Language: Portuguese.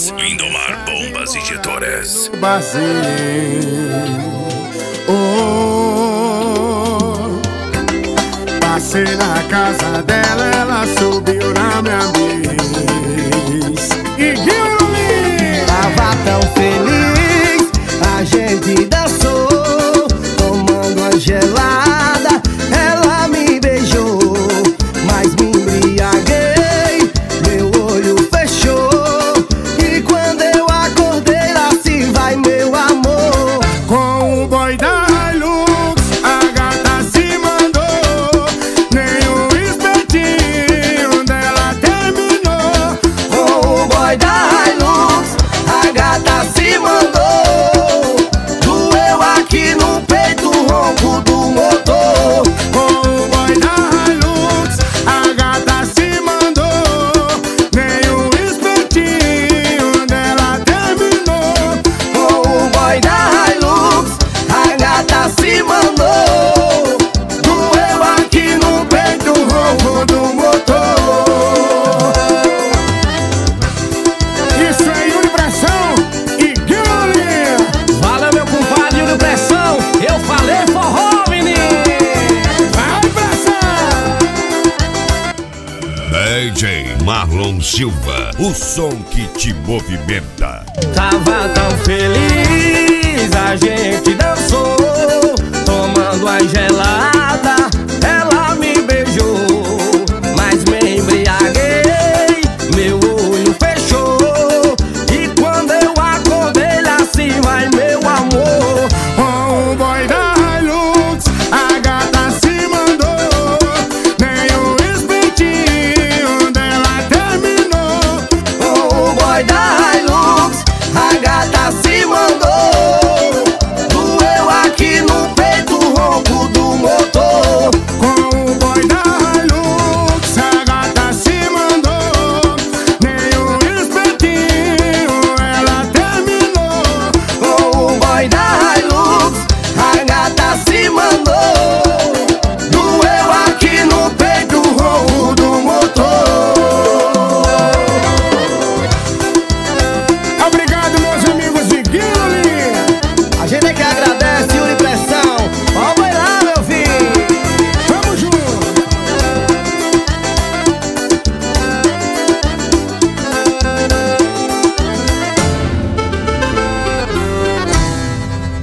Injetoras. Lindomar Bombas Injetoras. Passei na casa dela, ela subiu na minha bis. E Guilherme tava tão feliz, a gente dançou, tomando uma gelada. Ela me beijou, mas me embriaguei, meu olho fechou. E quando eu acordei, lá se vai meu amor. com o boy da Hilux, a gata se mandou. Nem o espetinho dela terminou. Com o boy da Hilux, a gata se mandou. Doeu aqui no peito o ronco do motor. Com o boy da Hilux, a gata se mandou. Nem o espetinho dela terminou. Com o boy da Hilux, a gata se mandou. Doeu aqui no peito o ronco do motor. Isso é Yuri Pressão e Guilherme. Valeu, meu compadre Yuri Pressão. Eu falei forró, menino. Vai, Pressão! DJ Marlon Silva, o som que te movimenta. Tava tão feliz,